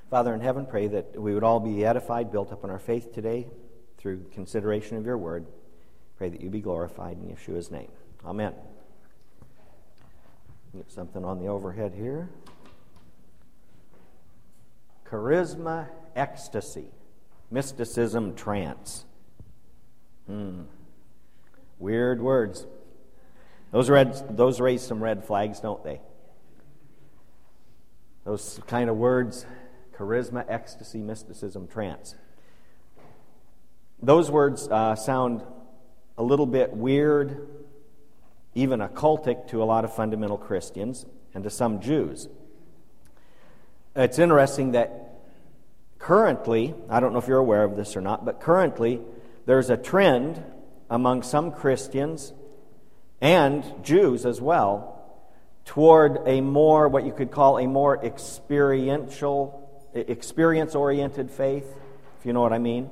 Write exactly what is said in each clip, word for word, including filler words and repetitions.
Father in heaven, pray that we would all be edified, built up in our faith today through consideration of your word. Pray that you be glorified in Yeshua's name. Amen. Get something on the overhead here. Charisma, ecstasy, mysticism, trance. Hmm. Weird words. Those red, those raise some red flags, don't they? Those kind of words, charisma, ecstasy, mysticism, trance. Those words uh, sound a little bit weird, even occultic to a lot of fundamental Christians and to some Jews. It's interesting that currently, I don't know if you're aware of this or not, but currently there's a trend among some Christians and Jews as well toward a more, what you could call a more experiential, experience-oriented faith, if you know what I mean.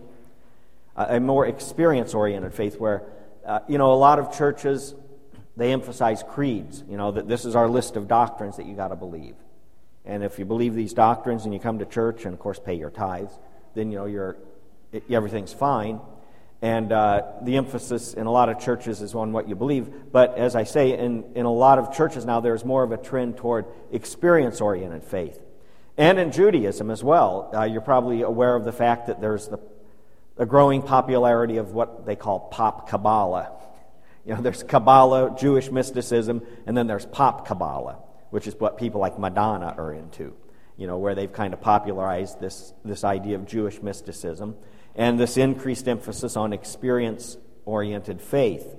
A more experience-oriented faith where, uh, you know, a lot of churches, they emphasize creeds, you know, that this is our list of doctrines that you got to believe. And if you believe these doctrines and you come to church and, of course, pay your tithes, then, you know, you're it, everything's fine. And uh, the emphasis in a lot of churches is on what you believe. But as I say, in, in a lot of churches now, there's more of a trend toward experience-oriented faith. And in Judaism as well, uh, you're probably aware of the fact that there's the a growing popularity of what they call pop Kabbalah. You know, there's Kabbalah, Jewish mysticism, and then there's pop Kabbalah, which is what people like Madonna are into, you know, where they've kind of popularized this, this idea of Jewish mysticism and this increased emphasis on experience-oriented faith.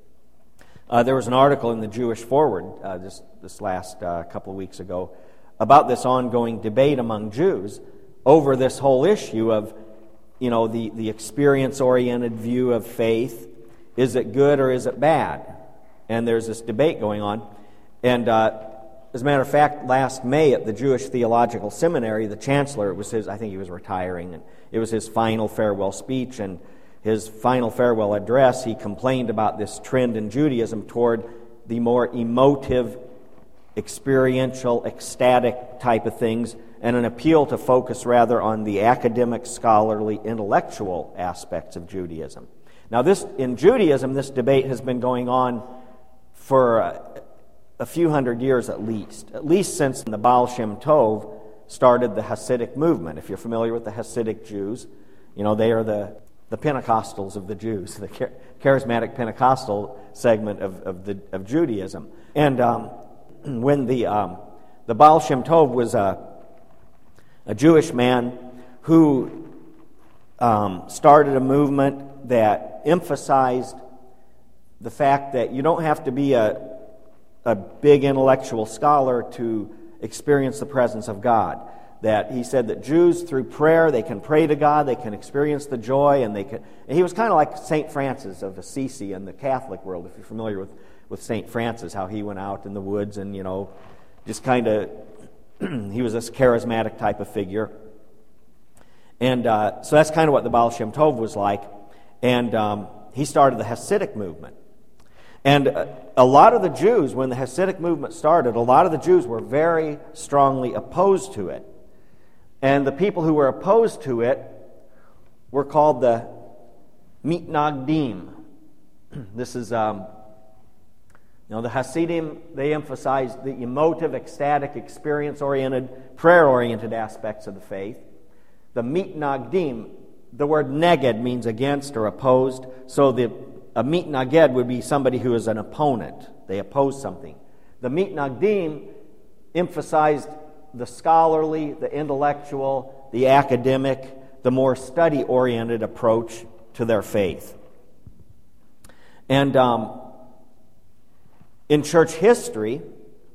Uh, there was an article in the Jewish Forward uh, this, this last uh, couple of weeks ago about this ongoing debate among Jews over this whole issue of, you know, the, the experience-oriented view of faith. Is it good or is it bad? And there's this debate going on. And uh, as a matter of fact, last May at the Jewish Theological Seminary, the chancellor, it was his, I think he was retiring, and it was his final farewell speech, and his final farewell address, he complained about this trend in Judaism toward the more emotive, experiential, ecstatic type of things, and an appeal to focus rather on the academic, scholarly, intellectual aspects of Judaism. Now, this in Judaism, this debate has been going on for a, a few hundred years at least, at least since the Baal Shem Tov started the Hasidic movement. If you're familiar with the Hasidic Jews, you know, they are the, the Pentecostals of the Jews, the char- charismatic Pentecostal segment of, of, the, of Judaism. And um, when the, um, the Baal Shem Tov was a A Jewish man who um, started a movement that emphasized the fact that you don't have to be a, a big intellectual scholar to experience the presence of God. That he said that Jews, through prayer, they can pray to God, they can experience the joy, and they can. And he was kind of like Saint Francis of Assisi in the Catholic world, if you're familiar with, with Saint Francis, how he went out in the woods and, you know, just kind of. He was this charismatic type of figure. And uh, so that's kind of what the Baal Shem Tov was like. And um, he started the Hasidic movement. And uh, a lot of the Jews, when the Hasidic movement started, a lot of the Jews were very strongly opposed to it. And the people who were opposed to it were called the Mitnagdim. This is... Um, You know, the Hasidim, they emphasize the emotive, ecstatic, experience-oriented, prayer-oriented aspects of the faith. The Mitnagdim, the word neged means against or opposed. So the a mitnaged would be somebody who is an opponent. They oppose something. The Mitnagdim emphasized the scholarly, the intellectual, the academic, the more study-oriented approach to their faith. And um, in church history,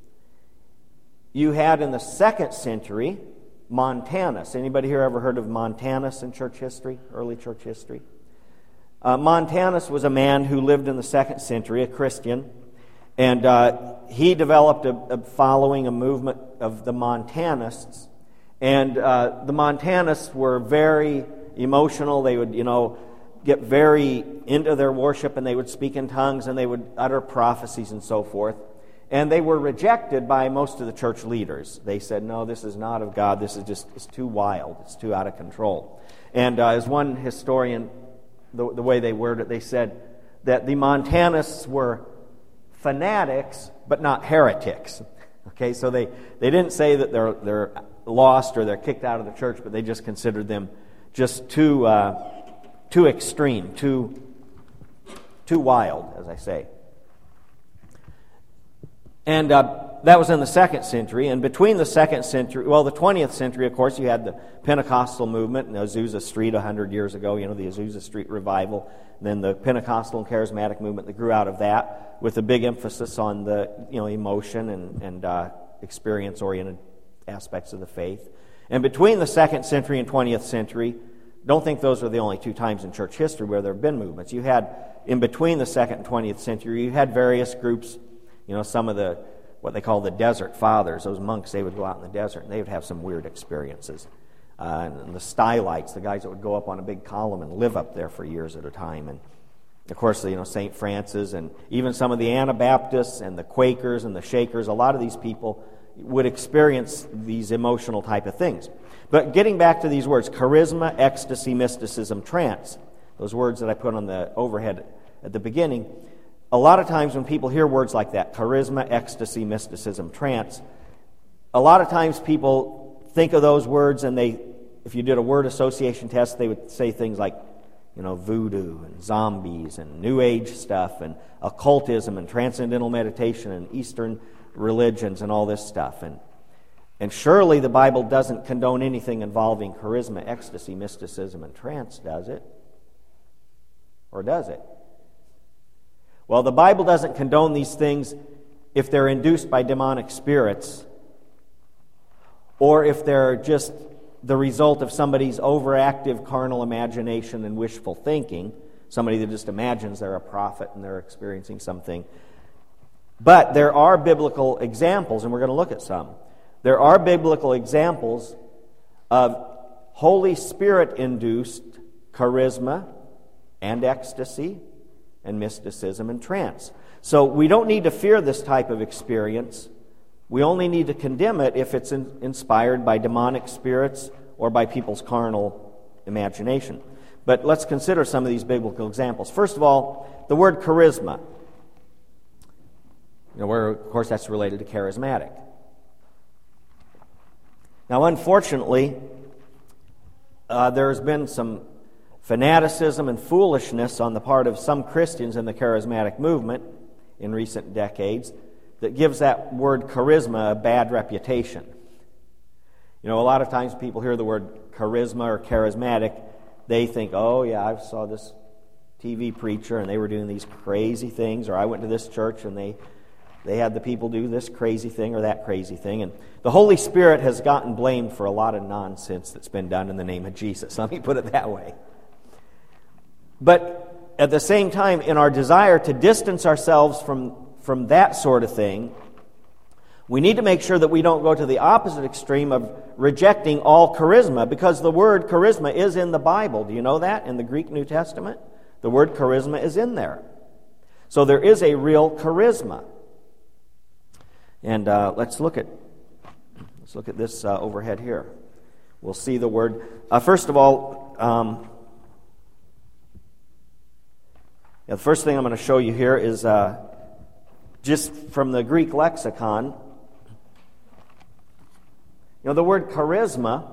you had in the second century Montanus. Anybody here ever heard of Montanus in church history, early church history? Uh, Montanus was a man who lived in the second century, a Christian, and uh, he developed a, a following, a movement of the Montanists. And uh, the Montanists were very emotional. They would, you know, get very into their worship, and they would speak in tongues, and they would utter prophecies and so forth. And they were rejected by most of the church leaders. They said, no, this is not of God. This is just it's too wild. It's too out of control. And uh, as one historian, the, the way they worded it, they said that the Montanists were fanatics, but not heretics. Okay, so they, they didn't say that they're they're lost or they're kicked out of the church, but they just considered them just too uh, too extreme, too too wild, as I say. And uh, that was in the second century. And between the second century, well, the twentieth century, of course, you had the Pentecostal movement in Azusa Street a hundred years ago, you know, the Azusa Street revival. And then the Pentecostal and charismatic movement that grew out of that, with a big emphasis on the, you know, emotion and, and uh, experience-oriented aspects of the faith. And between the second century and twentieth century, don't think those are the only two times in church history where there have been movements. You had, in between the second and twentieth century, you had various groups. You know, some of the, what they call the desert fathers, those monks, they would go out in the desert and they would have some weird experiences. Uh, and the Stylites, the guys that would go up on a big column and live up there for years at a time. And, of course, you know, Saint Francis and even some of the Anabaptists and the Quakers and the Shakers, a lot of these people would experience these emotional type of things. But getting back to these words, charisma, ecstasy, mysticism, trance, those words that I put on the overhead at the beginning, a lot of times when people hear words like that, charisma, ecstasy, mysticism, trance, a lot of times people think of those words and they, if you did a word association test, they would say things like, you know, voodoo and zombies and New Age stuff and occultism and transcendental meditation and Eastern religions and all this stuff. And and surely the Bible doesn't condone anything involving charisma, ecstasy, mysticism, and trance, does it? Or does it? Well, the Bible doesn't condone these things if they're induced by demonic spirits or if they're just the result of somebody's overactive carnal imagination and wishful thinking, somebody that just imagines they're a prophet and they're experiencing something. But there are biblical examples, and we're going to look at some. There are biblical examples of Holy Spirit-induced charisma and ecstasy and mysticism and trance. So we don't need to fear this type of experience. We only need to condemn it if it's in, inspired by demonic spirits or by people's carnal imagination. But let's consider some of these biblical examples. First of all, the word charisma. You know, where, of course, that's related to charismatic. Now, unfortunately, uh, there's been some fanaticism and foolishness on the part of some Christians in the charismatic movement in recent decades that gives that word charisma a bad reputation. You know, a lot of times people hear the word charisma or charismatic, they think, oh yeah, I saw this T V preacher and they were doing these crazy things, or I went to this church and they they had the people do this crazy thing or that crazy thing. And the Holy Spirit has gotten blamed for a lot of nonsense that's been done in the name of Jesus. Let me put it that way. But at the same time, in our desire to distance ourselves from, from that sort of thing, we need to make sure that we don't go to the opposite extreme of rejecting all charisma, because the word charisma is in the Bible. Do you know that? In the Greek New Testament, the word charisma is in there. So there is a real charisma. And uh, let's look at let's look at this uh, overhead here. We'll see the word. Uh, first of all, um, yeah, the first thing I'm going to show you here is uh, just from the Greek lexicon. You know, the word charisma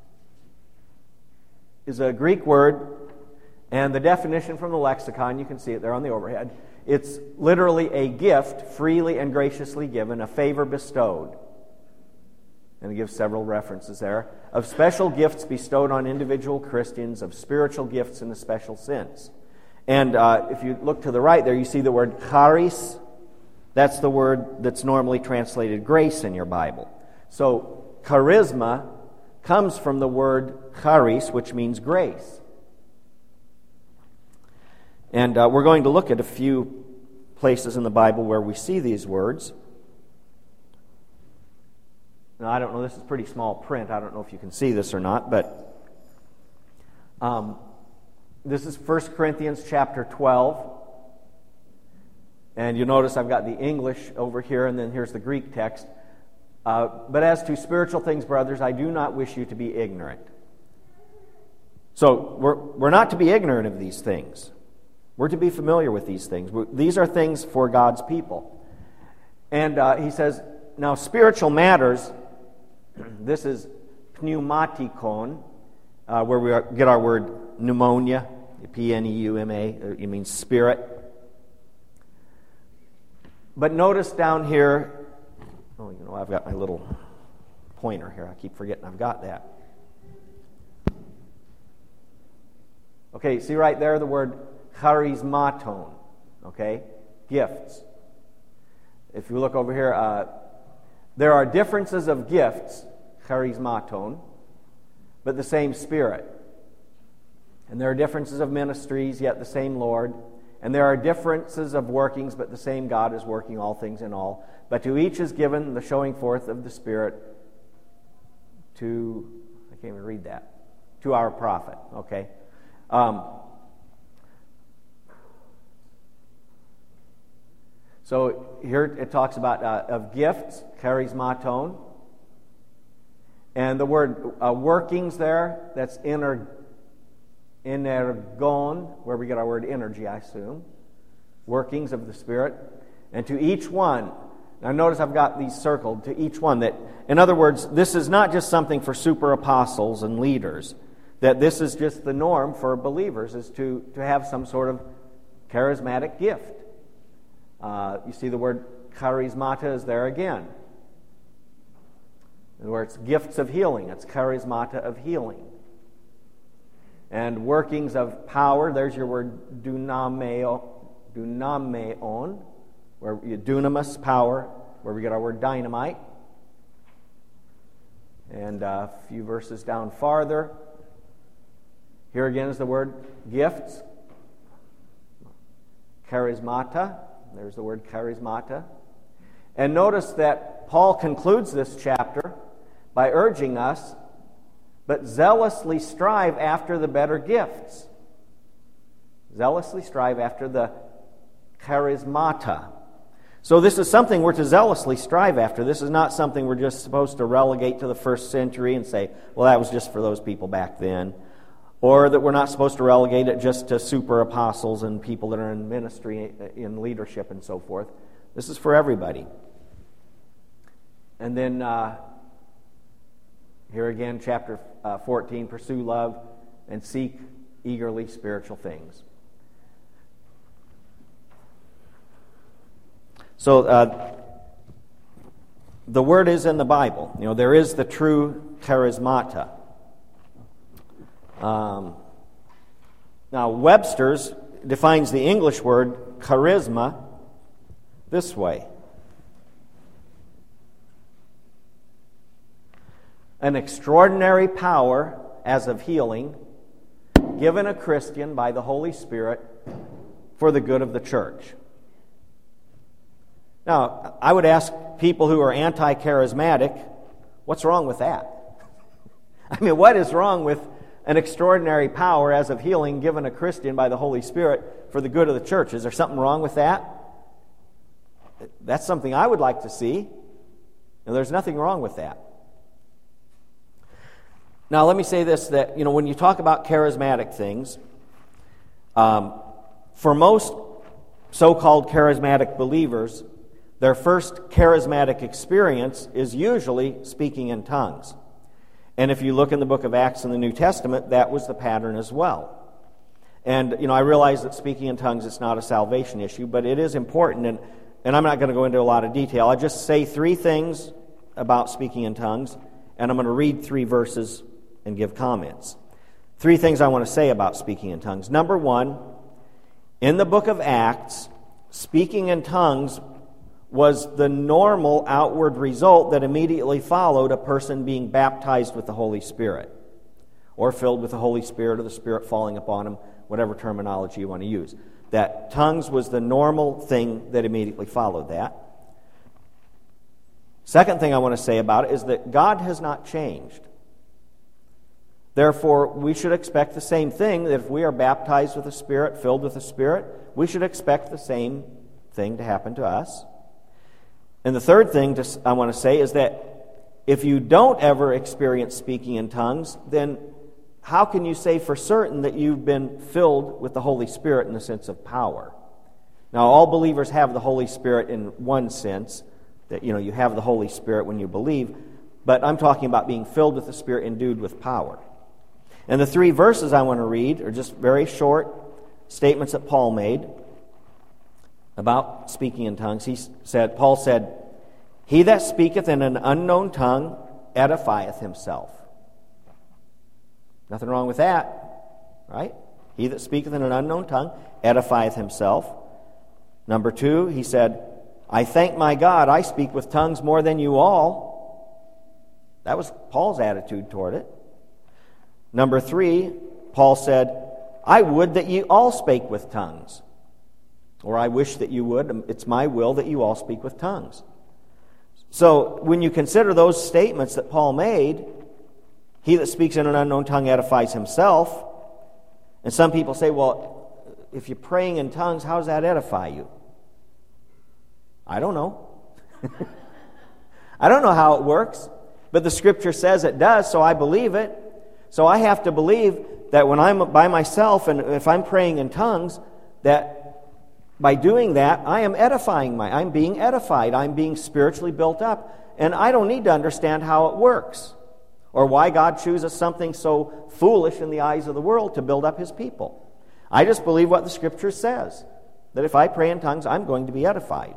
is a Greek word, and the definition from the lexicon, you can see it there on the overhead. It's literally a gift freely and graciously given, a favor bestowed. And it gives several references there. Of special gifts bestowed on individual Christians, of spiritual gifts in a special sense. And uh, if you look to the right there, you see the word charis. That's the word that's normally translated grace in your Bible. So charisma comes from the word charis, which means grace. And uh, we're going to look at a few places in the Bible where we see these words. Now, I don't know, this is pretty small print. I don't know if you can see this or not, but um, this is First Corinthians chapter twelve. And you notice I've got the English over here, and then here's the Greek text. Uh, but as to spiritual things, brothers, I do not wish you to be ignorant. So we're, we're not to be ignorant of these things. We're to be familiar with these things. We're, these are things for God's people. And uh, he says, now spiritual matters, this is pneumatikon, uh, where we are, get our word pneumonia, P N E U M A, it means spirit. But notice down here, oh, you know, I've got my little pointer here. I keep forgetting I've got that. Okay, see right there the word charismaton, okay? Gifts. If you look over here, uh, there are differences of gifts, charismaton, but the same Spirit. And there are differences of ministries, yet the same Lord. And there are differences of workings, but the same God is working all things in all. But to each is given the showing forth of the Spirit to, I can't even read that, to our profit, okay? Um, so here it talks about uh, of gifts, charismaton, and the word uh, workings there, that's ener, energon, where we get our word energy, I assume, workings of the Spirit, and to each one. Now notice I've got these circled, to each one. That, in other words, this is not just something for super apostles and leaders. That this is just the norm for believers, is to, to have some sort of charismatic gift. Uh, you see the word charismata is there again. Where it's gifts of healing, it's charismata of healing. And workings of power, there's your word dunameo, dunameon, where you dunamis, power, where we get our word dynamite. And uh, a few verses down farther, here again is the word gifts, charismata. There's the word charismata. And notice that Paul concludes this chapter by urging us, but zealously strive after the better gifts. Zealously strive after the charismata. So this is something we're to zealously strive after. This is not something we're just supposed to relegate to the first century and say, well, that was just for those people back then. Or that we're not supposed to relegate it just to super apostles and people that are in ministry, in leadership and so forth. This is for everybody. And then uh, here again, chapter uh, fourteen, pursue love and seek eagerly spiritual things. So uh, the word is in the Bible. You know, there is the true charismata. Um, now, Webster's defines the English word charisma this way: an extraordinary power as of healing given a Christian by the Holy Spirit for the good of the church. Now, I would ask people who are anti-charismatic, what's wrong with that? I mean, what is wrong with an extraordinary power as of healing given a Christian by the Holy Spirit for the good of the church? Is there something wrong with that? That's something I would like to see. And there's nothing wrong with that. Now, let me say this, that, you know, when you talk about charismatic things, um, for most so-called charismatic believers, their first charismatic experience is usually speaking in tongues. And if you look in the book of Acts in the New Testament, that was the pattern as well. And, you know, I realize that speaking in tongues is not a salvation issue, but it is important, and, and I'm not going to go into a lot of detail. I'll just say three things about speaking in tongues, and I'm going to read three verses and give comments. Three things I want to say about speaking in tongues. Number one, in the book of Acts, speaking in tongues was the normal outward result that immediately followed a person being baptized with the Holy Spirit, or filled with the Holy Spirit, or the Spirit falling upon him, whatever terminology you want to use. That tongues was the normal thing that immediately followed that. Second thing I want to say about it is that God has not changed. Therefore, we should expect the same thing, that if we are baptized with the Spirit, filled with the Spirit, we should expect the same thing to happen to us. And the third thing to, I want to say is that if you don't ever experience speaking in tongues, then how can you say for certain that you've been filled with the Holy Spirit in the sense of power? Now, all believers have the Holy Spirit in one sense, that you know you have the Holy Spirit when you believe, but I'm talking about being filled with the Spirit, endued with power. And the three verses I want to read are just very short statements that Paul made about speaking in tongues. He said, Paul said, "He that speaketh in an unknown tongue edifieth himself." Nothing wrong with that, right? He that speaketh in an unknown tongue edifieth himself. Number two, he said, "I thank my God, I speak with tongues more than you all." That was Paul's attitude toward it. Number three, Paul said, "I would that ye all spake with tongues." Or I wish that you would. It's my will that you all speak with tongues. So when you consider those statements that Paul made, he that speaks in an unknown tongue edifies himself. And some people say, well, if you're praying in tongues, how does that edify you? I don't know. I don't know how it works, but the Scripture says it does, so I believe it. So I have to believe that when I'm by myself and if I'm praying in tongues, that by doing that, I am edifying my, I'm being edified, I'm being spiritually built up. And I don't need to understand how it works or why God chooses something so foolish in the eyes of the world to build up His people. I just believe what the Scripture says, that if I pray in tongues, I'm going to be edified.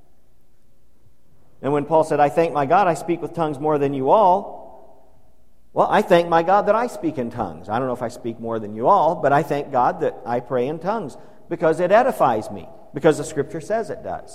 And when Paul said, "I thank my God, I speak with tongues more than you all," well, I thank my God that I speak in tongues. I don't know if I speak more than you all, but I thank God that I pray in tongues because it edifies me, because the Scripture says it does.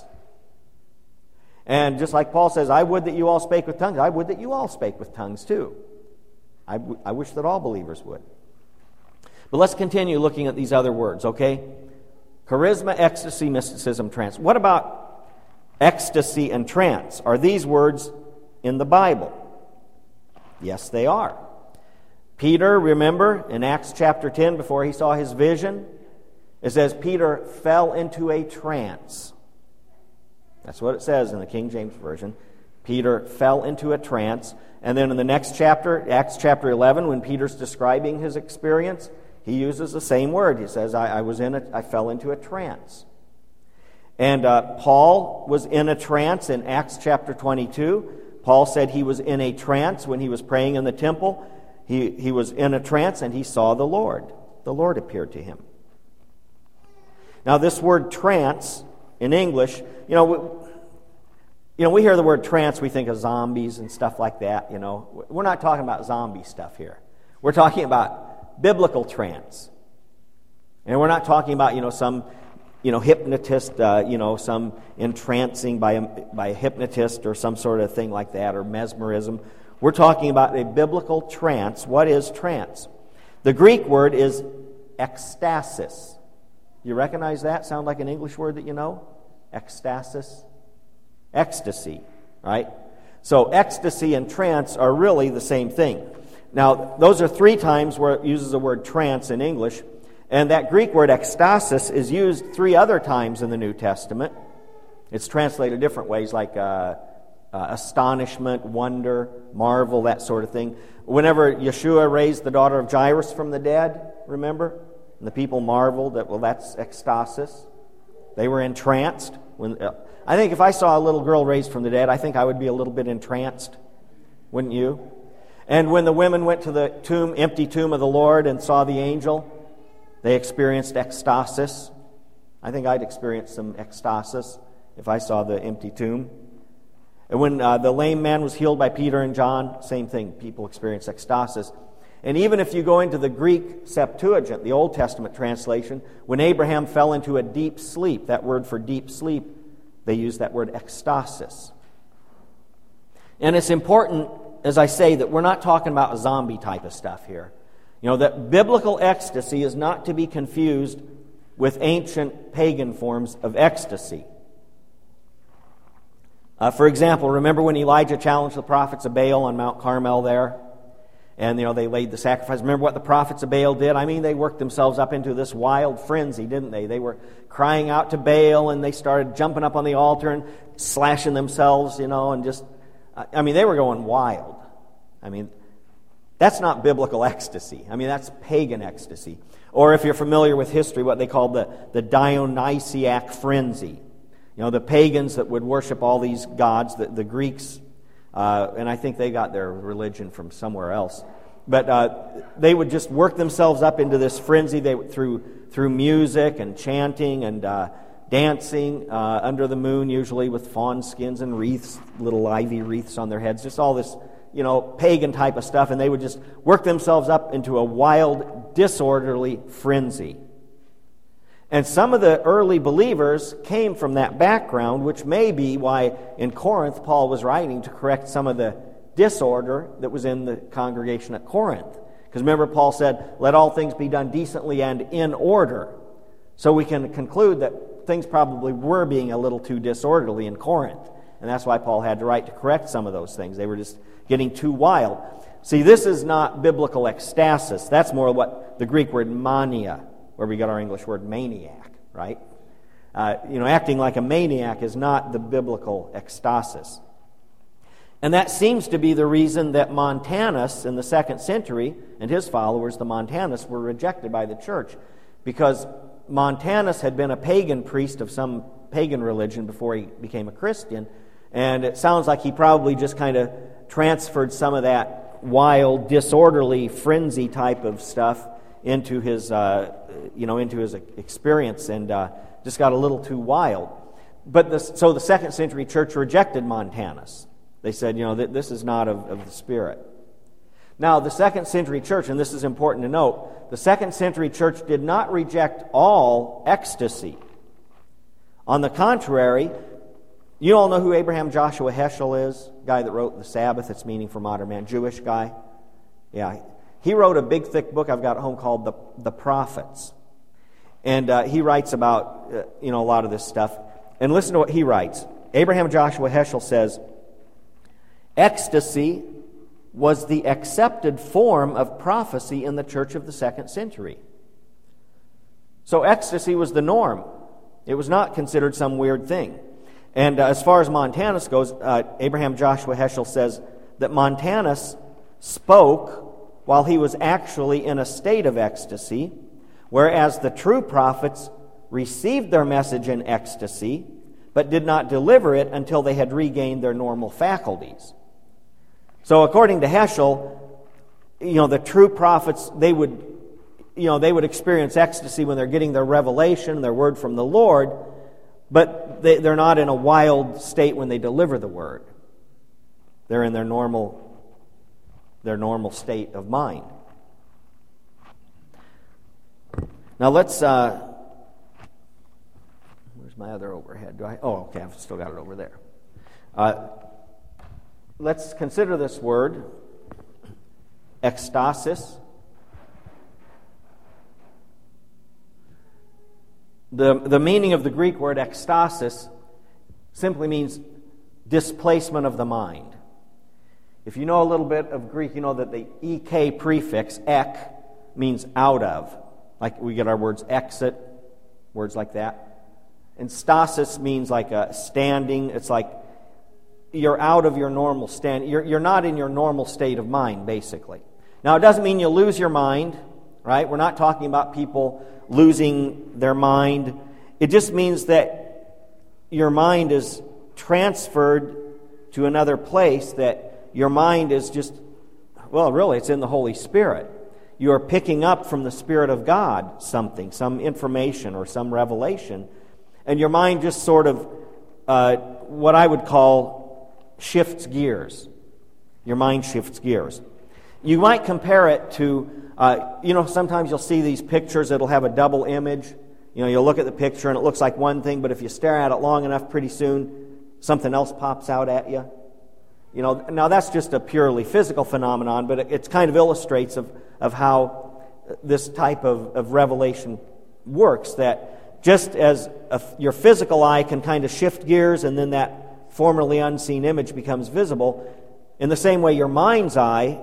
And just like Paul says, "I would that you all spake with tongues," I would that you all spake with tongues too. I, w- I wish that all believers would. But let's continue looking at these other words, okay? Charisma, ecstasy, mysticism, trance. What about ecstasy and trance? Are these words in the Bible? Yes, they are. Peter, remember, in Acts chapter ten, before he saw his vision, it says Peter fell into a trance. That's what it says in the King James Version. Peter fell into a trance. And then in the next chapter, Acts chapter eleven, when Peter's describing his experience, he uses the same word. He says, I, I was in a, I fell into a trance. And uh, Paul was in a trance in Acts chapter twenty-two. Paul said he was in a trance when he was praying in the temple. He, he was in a trance and he saw the Lord. The Lord appeared to him. Now this word trance in English, you know, we, you know, we hear the word trance, we think of zombies and stuff like that, you know. We're not talking about zombie stuff here. We're talking about biblical trance. And we're not talking about, you know, some, you know, hypnotist, uh, you know, some entrancing by a, by a hypnotist or some sort of thing like that, or mesmerism. We're talking about a biblical trance. What is trance? The Greek word is ecstasis. You recognize that? Sound like an English word that you know? Ecstasis. Ecstasy, right? So ecstasy and trance are really the same thing. Now, those are three times where it uses the word trance in English, and that Greek word ecstasis is used three other times in the New Testament. It's translated different ways, like uh, uh, astonishment, wonder, marvel, that sort of thing. Whenever Yeshua raised the daughter of Jairus from the dead, remember? And the people marveled that, well, that's ecstasis. They were entranced. When uh, I think if I saw a little girl raised from the dead, I think I would be a little bit entranced. Wouldn't you? And when the women went to the tomb, empty tomb of the Lord and saw the angel, they experienced ecstasis. I think I'd experience some ecstasis if I saw the empty tomb. And when uh, the lame man was healed by Peter and John, same thing. People experience ecstasis. And even if you go into the Greek Septuagint, the Old Testament translation, when Abraham fell into a deep sleep, that word for deep sleep, they use that word ecstasis. And it's important, as I say, that we're not talking about a zombie type of stuff here. You know, that biblical ecstasy is not to be confused with ancient pagan forms of ecstasy. Uh, for example, remember when Elijah challenged the prophets of Baal on Mount Carmel there? And, you know, they laid the sacrifice. Remember what the prophets of Baal did? I mean, they worked themselves up into this wild frenzy, didn't they? They were crying out to Baal, and they started jumping up on the altar and slashing themselves, you know, and just, I mean, they were going wild. I mean, that's not biblical ecstasy. I mean, that's pagan ecstasy. Or if you're familiar with history, what they called the, the Dionysiac frenzy. You know, the pagans that would worship all these gods, the, the Greeks, uh, and I think they got their religion from somewhere else. But uh, they would just work themselves up into this frenzy they through through music and chanting and uh, dancing uh, under the moon, usually with fawn skins and wreaths, little ivy wreaths on their heads, just all this, you know, pagan type of stuff, and they would just work themselves up into a wild, disorderly frenzy. And some of the early believers came from that background, which may be why in Corinth Paul was writing to correct some of the disorder that was in the congregation at Corinth. Because remember, Paul said, let all things be done decently and in order. So we can conclude that things probably were being a little too disorderly in Corinth. And that's why Paul had to write to correct some of those things. They were just getting too wild. See, this is not biblical ecstasis. That's more what the Greek word mania, where we got our English word maniac, right? Uh, you know, acting like a maniac is not the biblical ecstasis. And that seems to be the reason that Montanus in the second century and his followers, the Montanus, were rejected by the church. Because Montanus had been a pagan priest of some pagan religion before he became a Christian. And it sounds like he probably just kind of transferred some of that wild, disorderly, frenzy type of stuff into his, uh, you know, into his experience, and uh, just got a little too wild. But the, so the second century church rejected Montanus. They said, you know, th- this is not of, of the Spirit. Now, the second century church, and this is important to note, the second century church did not reject all ecstasy. On the contrary, you all know who Abraham Joshua Heschel is? Guy that wrote The Sabbath, Its Meaning for Modern Man. Jewish guy. Yeah. He wrote a big, thick book I've got at home called The, the Prophets. And uh, he writes about, uh, you know, a lot of this stuff. And listen to what he writes. Abraham Joshua Heschel says, ecstasy was the accepted form of prophecy in the church of the second century. So ecstasy was the norm. It was not considered some weird thing. And uh, as far as Montanus goes, uh, Abraham Joshua Heschel says that Montanus spoke while he was actually in a state of ecstasy, whereas the true prophets received their message in ecstasy, but did not deliver it until they had regained their normal faculties. So according to Heschel, you know, the true prophets, they would, you know, they would experience ecstasy when they're getting their revelation, their word from the Lord, but they, they're not in a wild state when they deliver the word. They're in their normal, their normal state of mind. Now let's, uh, where's my other overhead? Do I? Oh, okay, I've still got it over there. Uh, let's consider this word, ecstasis. The, the meaning of the Greek word ecstasis simply means displacement of the mind. If you know a little bit of Greek, you know that the ek prefix, ek, means out of. Like we get our words exit, words like that. And stasis means like a standing. It's like you're out of your normal stand. You're, you're not in your normal state of mind, basically. Now, it doesn't mean you lose your mind, right? We're not talking about people losing their mind. It just means that your mind is transferred to another place, that your mind is just, well, really, it's in the Holy Spirit. You are picking up from the Spirit of God something, some information or some revelation, and your mind just sort of, uh, what I would call, shifts gears. Your mind shifts gears. You might compare it to, uh, you know, sometimes you'll see these pictures that'll have a double image. You know, you'll look at the picture and it looks like one thing, but if you stare at it long enough, pretty soon something else pops out at you. You know, now that's just a purely physical phenomenon, but it, it kind of illustrates of, of how this type of, of revelation works, that just as a, your physical eye can kind of shift gears and then that formerly unseen image becomes visible, in the same way your mind's eye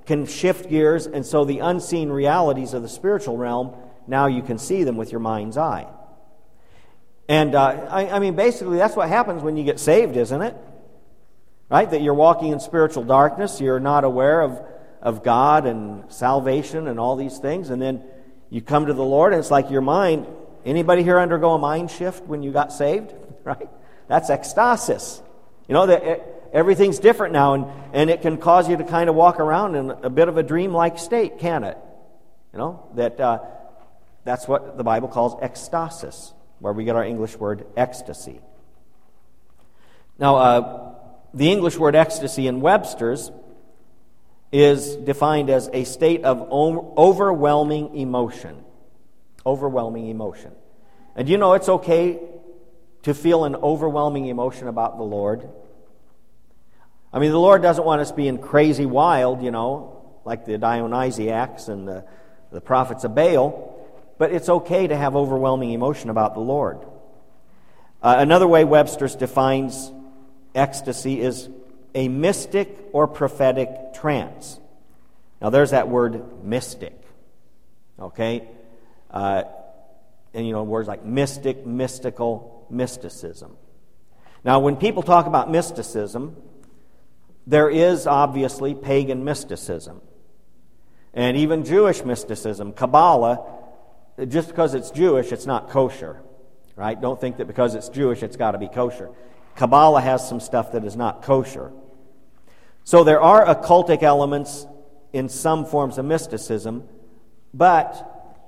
can shift gears, and so the unseen realities of the spiritual realm, now you can see them with your mind's eye. And, uh, I, I mean, basically, that's what happens when you get saved, isn't it? Right? That you're walking in spiritual darkness, you're not aware of, of God and salvation and all these things, and then you come to the Lord, and it's like your mind... Anybody here undergo a mind shift when you got saved? Right? That's ecstasis. You know, that everything's different now, and, and it can cause you to kind of walk around in a bit of a dreamlike state, can it? You know, that uh, that's what the Bible calls ecstasis, where we get our English word ecstasy. Now, uh, the English word ecstasy in Webster's is defined as a state of overwhelming emotion. Overwhelming emotion. And you know it's okay to feel an overwhelming emotion about the Lord. I mean, the Lord doesn't want us being crazy wild, you know, like the Dionysiacs and the, the prophets of Baal, but it's okay to have overwhelming emotion about the Lord. Uh, another way Webster's defines ecstasy is a mystic or prophetic trance. Now there's that word mystic, okay? Uh, and, you know, words like mystic, mystical, mysticism. Now, when people talk about mysticism, there is obviously pagan mysticism. And even Jewish mysticism, Kabbalah, just because it's Jewish, it's not kosher. Right? Don't think that because it's Jewish, it's got to be kosher. Kabbalah has some stuff that is not kosher. So there are occultic elements in some forms of mysticism, but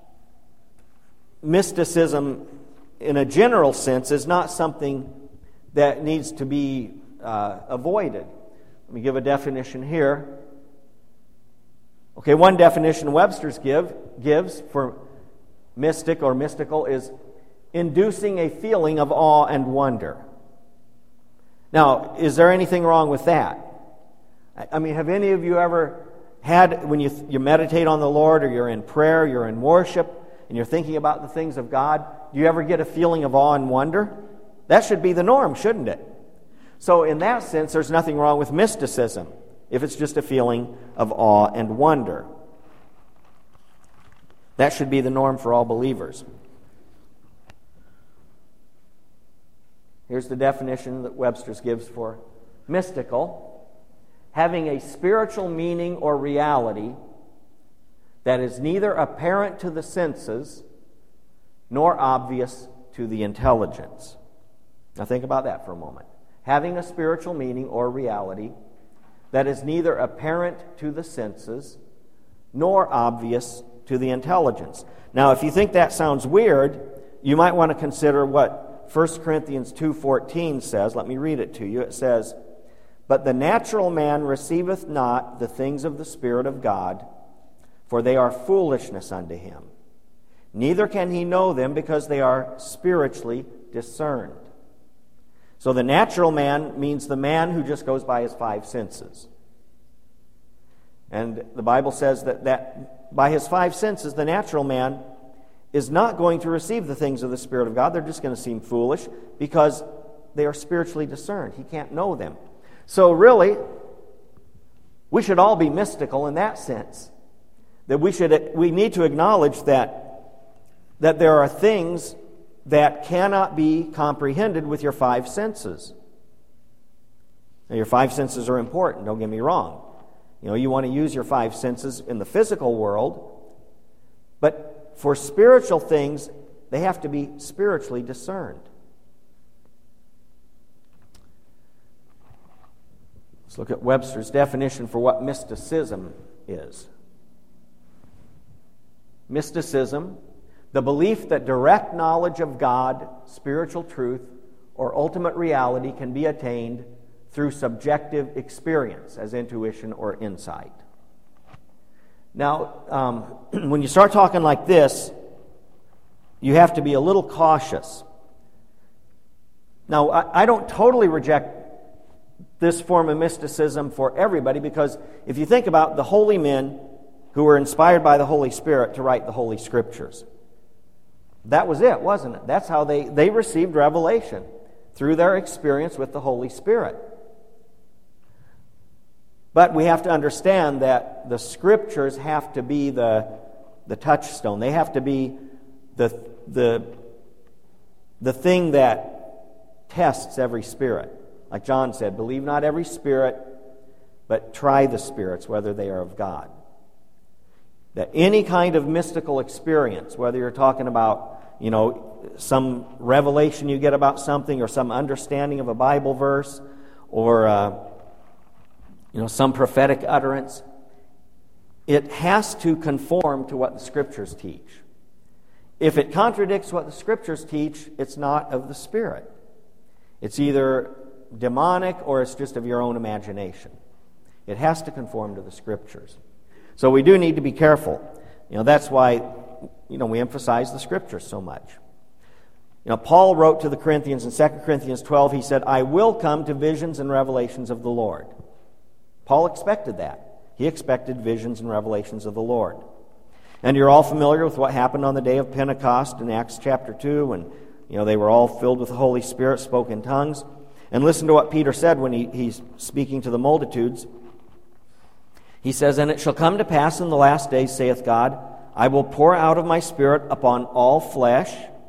mysticism, in a general sense, is not something that needs to be uh, avoided. Let me give a definition here. Okay, one definition Webster's give, gives for mystic or mystical is inducing a feeling of awe and wonder. Now, is there anything wrong with that? I mean, have any of you ever had, when you, you meditate on the Lord, or you're in prayer, you're in worship, and you're thinking about the things of God, do you ever get a feeling of awe and wonder? That should be the norm, shouldn't it? So in that sense, there's nothing wrong with mysticism, if it's just a feeling of awe and wonder. That should be the norm for all believers. Here's the definition that Webster's gives for mystical: having a spiritual meaning or reality that is neither apparent to the senses nor obvious to the intelligence. Now think about that for a moment. Having a spiritual meaning or reality that is neither apparent to the senses nor obvious to the intelligence. Now, if you think that sounds weird, you might want to consider what First Corinthians two fourteen says. Let me read it to you. It says, "But the natural man receiveth not the things of the Spirit of God, for they are foolishness unto him. Neither can he know them, because they are spiritually discerned." So the natural man means the man who just goes by his five senses. And the Bible says that, that by his five senses, the natural man is not going to receive the things of the Spirit of God. They're just going to seem foolish because they are spiritually discerned. He can't know them. So really, we should all be mystical in that sense. That we should we need to acknowledge that, that there are things that cannot be comprehended with your five senses. Now, your five senses are important, don't get me wrong. You know, you want to use your five senses in the physical world, but for spiritual things, they have to be spiritually discerned. Let's look at Webster's definition for what mysticism is. Mysticism: the belief that direct knowledge of God, spiritual truth, or ultimate reality can be attained through subjective experience, as intuition or insight. Now, um, when you start talking like this, you have to be a little cautious. Now, I, I don't totally reject this form of mysticism for everybody, because if you think about the holy men who were inspired by the Holy Spirit to write the Holy Scriptures, that was it, wasn't it? That's how they, they received revelation, through their experience with the Holy Spirit. But we have to understand that the Scriptures have to be the, the touchstone. They have to be the, the, the thing that tests every spirit. Like John said, believe not every spirit, but try the spirits, whether they are of God. That any kind of mystical experience, whether you're talking about, you know, some revelation you get about something, or some understanding of a Bible verse, or uh, you know, some prophetic utterance, it has to conform to what the Scriptures teach. If it contradicts what the Scriptures teach, it's not of the Spirit. It's either demonic or it's just of your own imagination. It has to conform to the Scriptures. So we do need to be careful. You know, that's why, you know, we emphasize the Scriptures so much. You know, Paul wrote to the Corinthians in Second Corinthians twelve, he said, I will come to visions and revelations of the Lord. Paul expected that. He expected visions and revelations of the Lord. And you're all familiar with what happened on the day of Pentecost in Acts chapter two, when, you know, they were all filled with the Holy Spirit, spoke in tongues. And listen to what Peter said when he, he's speaking to the multitudes. He says, And it shall come to pass in the last days, saith God, I will pour out of my Spirit upon all flesh.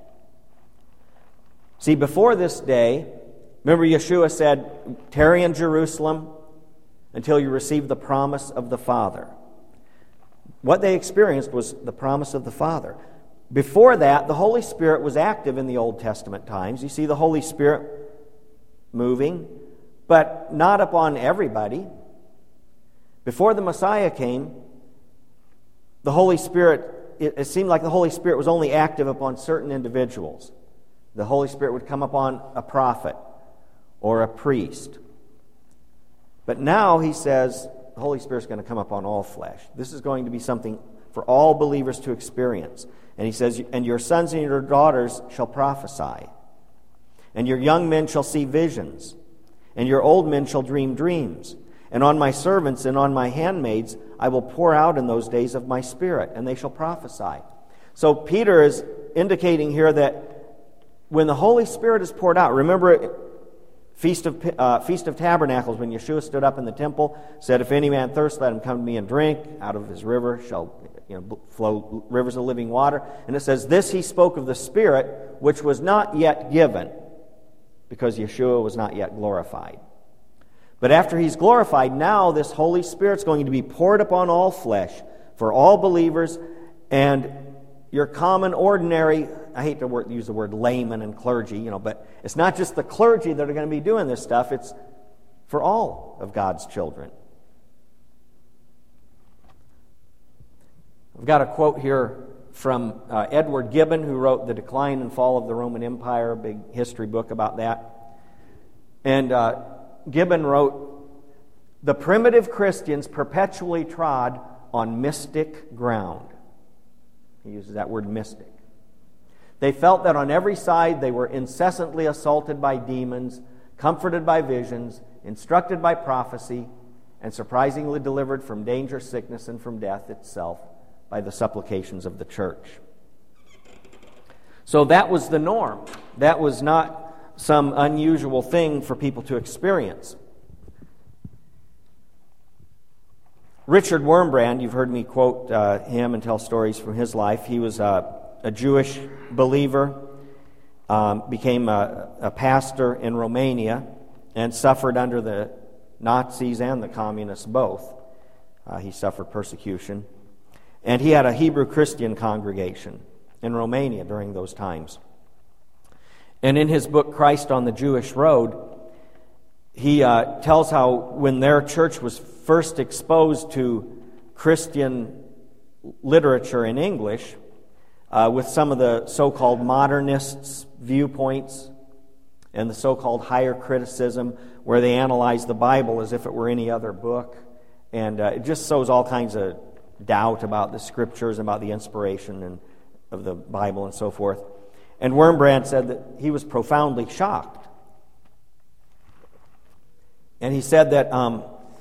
See, before this day, remember Yeshua said, tarry in Jerusalem until you receive the promise of the Father. What they experienced was the promise of the Father. Before that, the Holy Spirit was active in the Old Testament times. You see the Holy Spirit moving, but not upon everybody. Before the Messiah came, the Holy Spirit, it, it seemed like the Holy Spirit was only active upon certain individuals. The Holy Spirit would come upon a prophet or a priest. But now he says the Holy Spirit's going to come upon all flesh. This is going to be something for all believers to experience. And he says, and your sons and your daughters shall prophesy, and your young men shall see visions, and your old men shall dream dreams. And on my servants and on my handmaids I will pour out in those days of my Spirit, and they shall prophesy. So Peter is indicating here that when the Holy Spirit is poured out, remember Feast of uh, Feast of Tabernacles, when Yeshua stood up in the temple, said, if any man thirst, let him come to me and drink. Out of his river shall you know, flow rivers of living water. And it says, this he spoke of the Spirit, which was not yet given, because Yeshua was not yet glorified. But after he's glorified, now this Holy Spirit's going to be poured upon all flesh for all believers, and your common, ordinary, I hate to word, use the word layman and clergy, you know, but it's not just the clergy that are going to be doing this stuff, it's for all of God's children. I've got a quote here from uh, Edward Gibbon, who wrote The Decline and Fall of the Roman Empire, a big history book about that. And uh, Gibbon wrote, the primitive Christians perpetually trod on mystic ground. He uses that word mystic. They felt that on every side they were incessantly assaulted by demons, comforted by visions, instructed by prophecy, and surprisingly delivered from danger, sickness, and from death itself by the supplications of the church. So that was the norm. That was not some unusual thing for people to experience. Richard Wurmbrand, you've heard me quote uh, him and tell stories from his life. He was uh, a Jewish believer, um, became a, a pastor in Romania, and suffered under the Nazis and the communists both. Uh, he suffered persecution. And he had a Hebrew Christian congregation in Romania during those times. And in his book, Christ on the Jewish Road, he uh, tells how when their church was first exposed to Christian literature in English, uh, with some of the so-called modernists' viewpoints and the so-called higher criticism, where they analyze the Bible as if it were any other book. And uh, it just sows all kinds of doubt about the Scriptures, about the inspiration and of the Bible and so forth. And Wurmbrand said that he was profoundly shocked. And he said that um,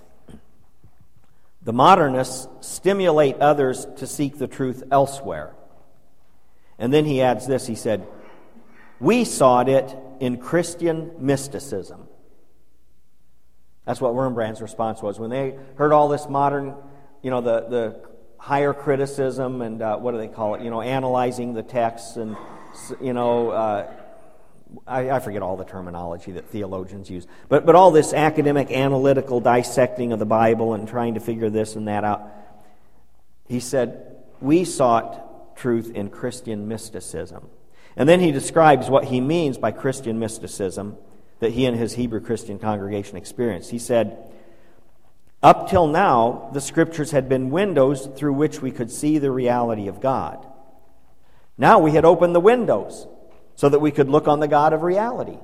the modernists stimulate others to seek the truth elsewhere. And then he adds this, he said, we sought it in Christian mysticism. That's what Wurmbrand's response was. When they heard all this modern, you know, the, the higher criticism and uh, what do they call it, you know, analyzing the texts and, you know, uh, I, I forget all the terminology that theologians use. But, but all this academic, analytical dissecting of the Bible and trying to figure this and that out. He said, we sought truth in Christian mysticism. And then he describes what he means by Christian mysticism that he and his Hebrew Christian congregation experienced. He said, up till now, the Scriptures had been windows through which we could see the reality of God. Now we had opened the windows so that we could look on the God of reality.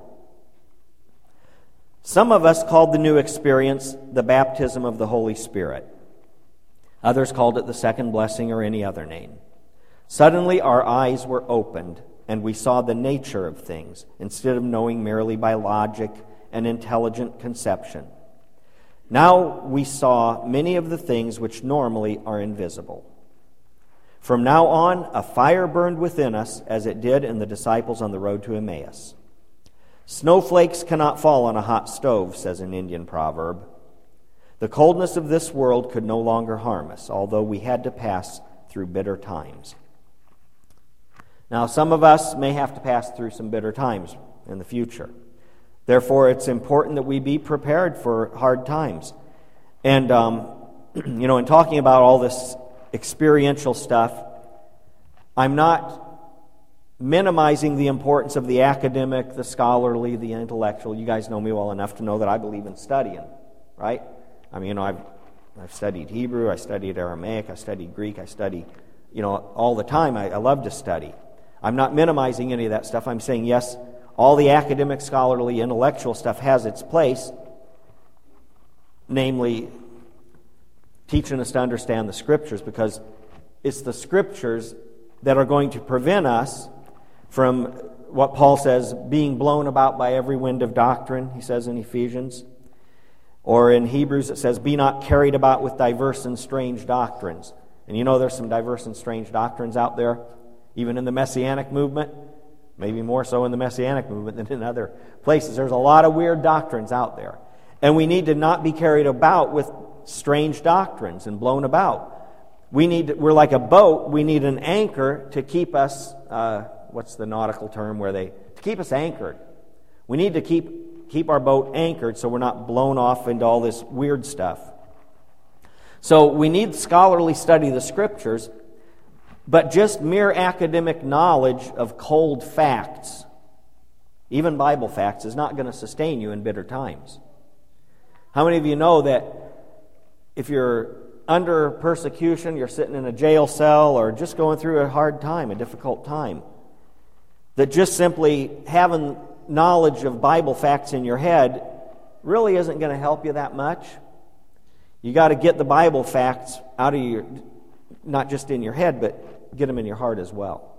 Some of us called the new experience the baptism of the Holy Spirit. Others called it the second blessing or any other name. Suddenly our eyes were opened, and we saw the nature of things instead of knowing merely by logic and intelligent conception. Now we saw many of the things which normally are invisible. From now on, a fire burned within us as it did in the disciples on the road to Emmaus. Snowflakes cannot fall on a hot stove, says an Indian proverb. The coldness of this world could no longer harm us, although we had to pass through bitter times. Now, some of us may have to pass through some bitter times in the future. Therefore, it's important that we be prepared for hard times. And, um, you know, in talking about all this experiential stuff, I'm not minimizing the importance of the academic, the scholarly, the intellectual. You guys know me well enough to know that I believe in studying, right? I mean, you know, I've I've studied Hebrew, I studied Aramaic, I studied Greek, I study, you know, all the time. I, I love to study. I'm not minimizing any of that stuff. I'm saying, yes, all the academic, scholarly, intellectual stuff has its place, namely teaching us to understand the Scriptures, because it's the Scriptures that are going to prevent us from what Paul says, being blown about by every wind of doctrine, he says in Ephesians. Or in Hebrews it says, be not carried about with diverse and strange doctrines. And you know there's some diverse and strange doctrines out there, even in the Messianic movement, maybe more so in the Messianic movement than in other places. There's a lot of weird doctrines out there. And we need to not be carried about with strange doctrines and blown about. We need to, we're like a boat. We need an anchor to keep us, uh, what's the nautical term where they, to keep us anchored. We need to keep, keep our boat anchored so we're not blown off into all this weird stuff. So we need scholarly study of the Scriptures, but just mere academic knowledge of cold facts, even Bible facts, is not going to sustain you in bitter times. How many of you know that if you're under persecution, you're sitting in a jail cell or just going through a hard time, a difficult time, that just simply having knowledge of Bible facts in your head really isn't going to help you that much? You got to get the Bible facts out of your, not just in your head, but get them in your heart as well.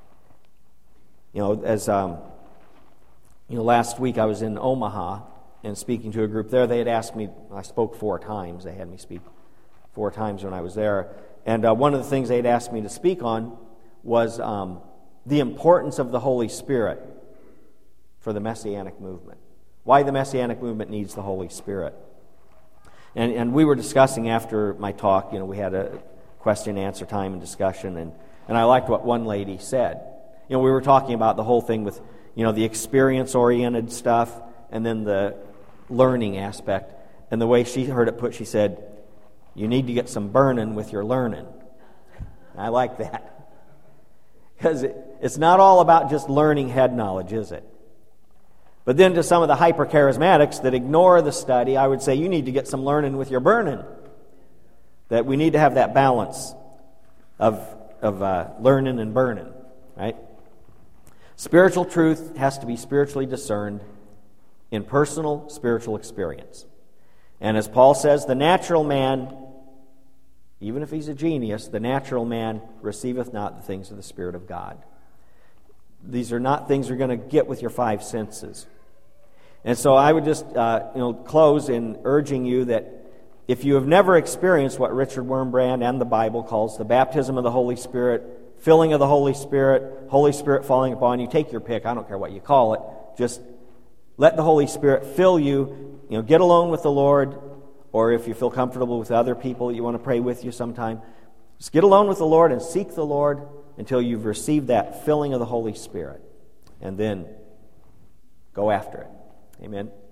You know, as um, you know, last week I was in Omaha and speaking to a group there. They had asked me, I spoke four times. They had me speak four times when I was there. And uh, one of the things they had asked me to speak on was um, the importance of the Holy Spirit for the Messianic movement. Why the Messianic movement needs the Holy Spirit. And, and we were discussing after my talk, you know, we had a question and answer time and discussion, and, and I liked what one lady said. You know, we were talking about the whole thing with, you know, the experience-oriented stuff and then the learning aspect. And the way she heard it put, she said, you need to get some burning with your learning. And I like that. Because it, it's not all about just learning head knowledge, is it? But then to some of the hyper-charismatics that ignore the study, I would say you need to get some learning with your burning. That we need to have that balance of, of uh, learning and burning, right? Spiritual truth has to be spiritually discerned in personal spiritual experience. And as Paul says, the natural man, even if he's a genius, the natural man receiveth not the things of the Spirit of God. These are not things you're going to get with your five senses. And so I would just uh, you know, close in urging you that if you have never experienced what Richard Wurmbrand and the Bible calls the baptism of the Holy Spirit, filling of the Holy Spirit, Holy Spirit falling upon you, take your pick, I don't care what you call it, just let the Holy Spirit fill you you know, get alone with the Lord, or if you feel comfortable with other people you want to pray with you sometime, just get alone with the Lord and seek the Lord until you've received that filling of the Holy Spirit. And then go after it. Amen.